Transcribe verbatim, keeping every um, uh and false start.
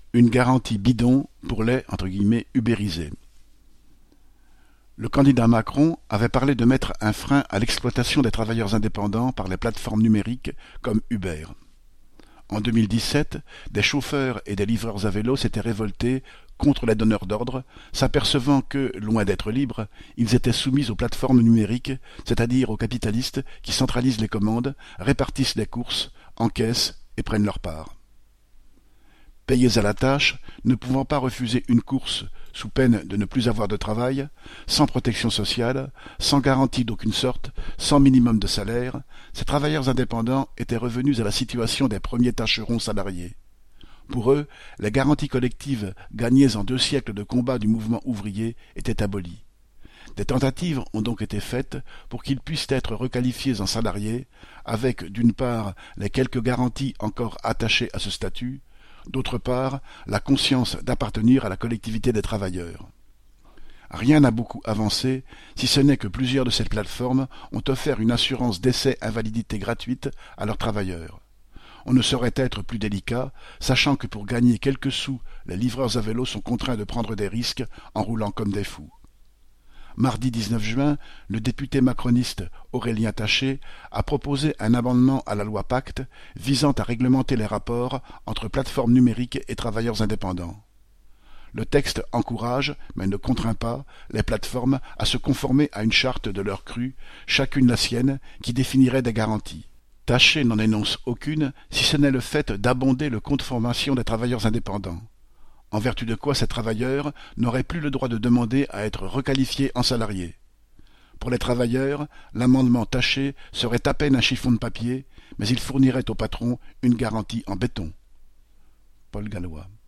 Une garantie bidon pour les « ubérisés ». Le candidat Macron avait parlé de mettre un frein à l'exploitation des travailleurs indépendants par les plateformes numériques comme Uber. En deux mille dix-sept, des chauffeurs et des livreurs à vélo s'étaient révoltés contre les donneurs d'ordre, s'apercevant que, loin d'être libres, ils étaient soumis aux plateformes numériques, c'est-à-dire aux capitalistes qui centralisent les commandes, répartissent les courses, encaissent et prennent leur part. Payés à la tâche, ne pouvant pas refuser une course sous peine de ne plus avoir de travail, sans protection sociale, sans garantie d'aucune sorte, sans minimum de salaire, ces travailleurs indépendants étaient revenus à la situation des premiers tâcherons salariés. Pour eux, les garanties collectives gagnées en deux siècles de combat du mouvement ouvrier étaient abolies. Des tentatives ont donc été faites pour qu'ils puissent être requalifiés en salariés, avec, d'une part, les quelques garanties encore attachées à ce statut, d'autre part, la conscience d'appartenir à la collectivité des travailleurs. Rien n'a beaucoup avancé, si ce n'est que plusieurs de ces plateformes ont offert une assurance décès-invalidité gratuite à leurs travailleurs. On ne saurait être plus délicat, sachant que pour gagner quelques sous, les livreurs à vélo sont contraints de prendre des risques en roulant comme des fous. Mardi dix-neuf juin, le député macroniste Aurélien Taché a proposé un amendement à la loi Pacte visant à réglementer les rapports entre plateformes numériques et travailleurs indépendants. Le texte encourage, mais ne contraint pas, les plateformes à se conformer à une charte de leur cru, chacune la sienne, qui définirait des garanties. Taché n'en énonce aucune, si ce n'est le fait d'abonder le compte formation des travailleurs indépendants. En vertu de quoi ces travailleurs n'auraient plus le droit de demander à être requalifiés en salariés. Pour les travailleurs, l'amendement Taché serait à peine un chiffon de papier, mais il fournirait au patron une garantie en béton. Paul Gallois.